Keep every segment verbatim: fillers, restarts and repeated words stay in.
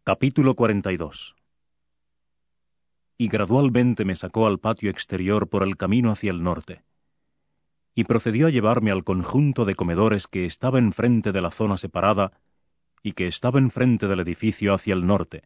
Capítulo cuarenta y dos. Y gradualmente me sacó al patio exterior por el camino hacia el norte, y procedió a llevarme al conjunto de comedores que estaba enfrente de la zona separada y que estaba enfrente del edificio hacia el norte.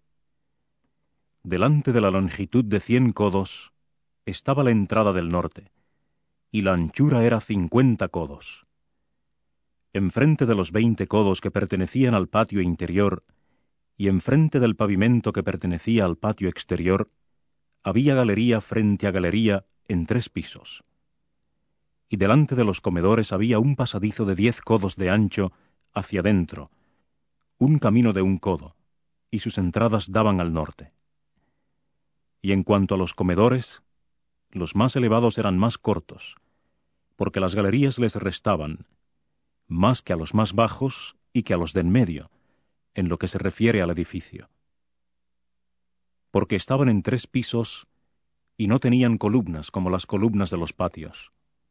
Delante de la longitud de cien codos estaba la entrada del norte, y la anchura era cincuenta codos. Enfrente de los veinte codos que pertenecían al patio interior, y enfrente del pavimento que pertenecía al patio exterior, había galería frente a galería en tres pisos. Y delante de los comedores había un pasadizo de diez codos de ancho hacia dentro, un camino de un codo, y sus entradas daban al norte. Y en cuanto a los comedores, los más elevados eran más cortos, porque las galerías les restaban, más que a los más bajos y que a los de en medio, en lo que se refiere al edificio. Porque estaban en tres pisos y no tenían columnas como las columnas de los patios.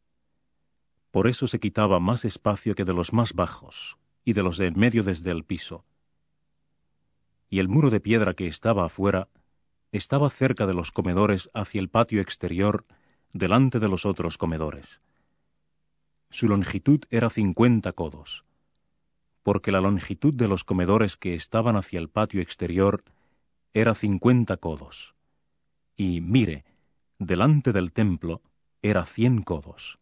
Por eso se quitaba más espacio que de los más bajos y de los de en medio desde el piso. Y el muro de piedra que estaba afuera estaba cerca de los comedores hacia el patio exterior, delante de los otros comedores. Su longitud era cincuenta codos, porque la longitud de los comedores que estaban hacia el patio exterior era cincuenta codos, y, mire, delante del templo era cien codos.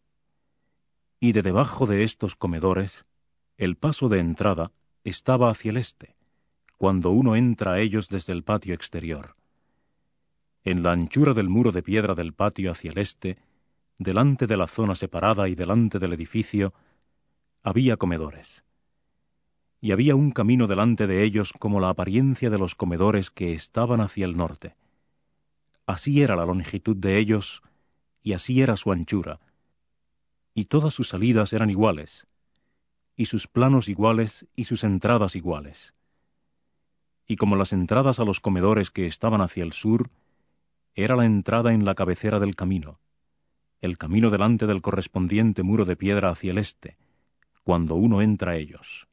Y de debajo de estos comedores, el paso de entrada estaba hacia el este, cuando uno entra a ellos desde el patio exterior. En la anchura del muro de piedra del patio hacia el este, delante de la zona separada y delante del edificio, había comedores. Y había un camino delante de ellos como la apariencia de los comedores que estaban hacia el norte. Así era la longitud de ellos, y así era su anchura, y todas sus salidas eran iguales, y sus planos iguales y sus entradas iguales. Y como las entradas a los comedores que estaban hacia el sur, era la entrada en la cabecera del camino, el camino delante del correspondiente muro de piedra hacia el este, cuando uno entra a ellos.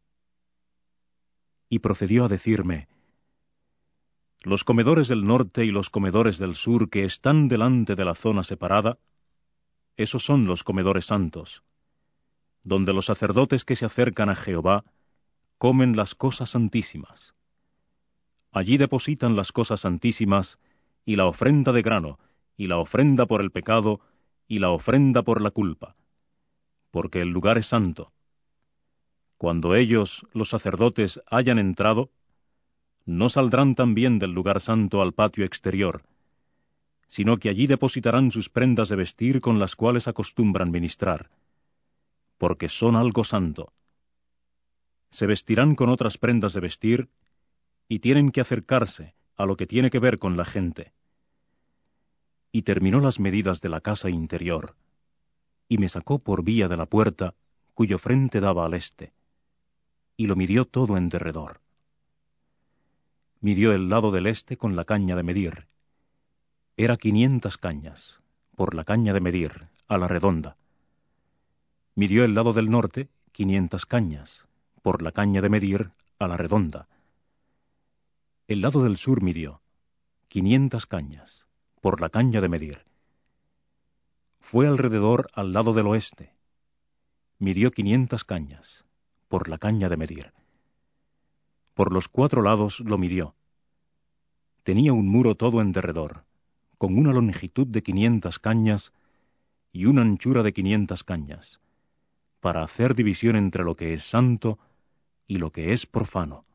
Y procedió a decirme: los comedores del norte y los comedores del sur que están delante de la zona separada, esos son los comedores santos, donde los sacerdotes que se acercan a Jehová comen las cosas santísimas. Allí depositan las cosas santísimas y la ofrenda de grano, y la ofrenda por el pecado, y la ofrenda por la culpa, porque el lugar es santo. Cuando ellos, los sacerdotes, hayan entrado, no saldrán también del lugar santo al patio exterior, sino que allí depositarán sus prendas de vestir con las cuales acostumbran ministrar, porque son algo santo. Se vestirán con otras prendas de vestir, y tienen que acercarse a lo que tiene que ver con la gente. Y terminó las medidas de la casa interior, y me sacó por vía de la puerta, cuyo frente daba al este, y lo midió todo en derredor. Midió el lado del este con la caña de medir. Era quinientas cañas, por la caña de medir, a la redonda. Midió el lado del norte, quinientas cañas, por la caña de medir, a la redonda. El lado del sur midió, quinientas cañas, por la caña de medir. Fue alrededor al lado del oeste. Midió quinientas cañas, por la caña de medir. Por los cuatro lados lo midió. Tenía un muro todo en derredor, con una longitud de quinientas cañas y una anchura de quinientas cañas, para hacer división entre lo que es santo y lo que es profano.